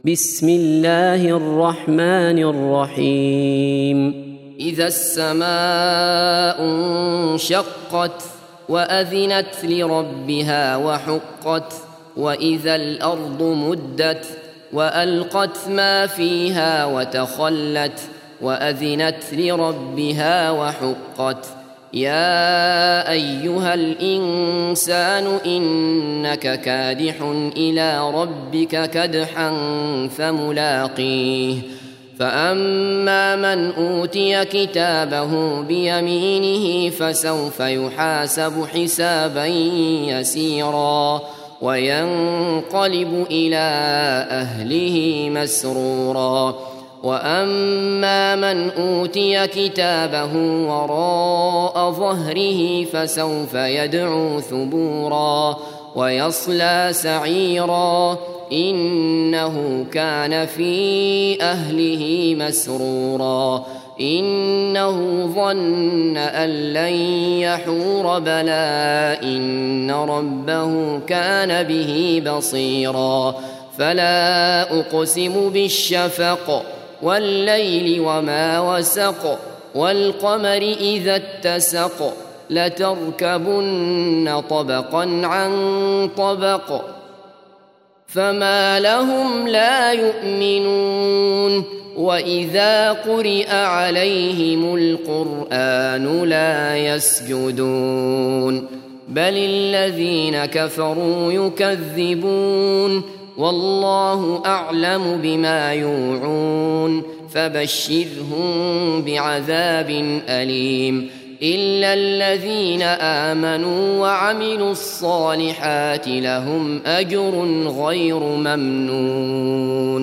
بسم الله الرحمن الرحيم إذا السماء انشقت وأذنت لربها وحقت وإذا الأرض مدت وألقت ما فيها وتخلت وأذنت لربها وحقت يا أيها الإنسان إنك كادح إلى ربك كدحا فملاقيه فأما من أوتي كتابه بيمينه فسوف يحاسب حسابا يسيرا وينقلب إلى أهله مسرورا وأما من أوتي كتابه وراء ظهره فسوف يدعو ثبورا ويصلى سعيرا إنه كان في أهله مسرورا إنه ظن أن لن يحور بلى إن ربه كان به بصيرا فلا أقسم بالشفق والليل وما وسق والقمر إذا اتسق لتركبن طبقا عن طبق فما لهم لا يؤمنون وإذا قرئ عليهم القرآن لا يسجدون بل الذين كفروا يكذبون والله أعلم بما يوعون فبشرهم بعذاب أليم إلا الذين آمنوا وعملوا الصالحات لهم أجر غير ممنون.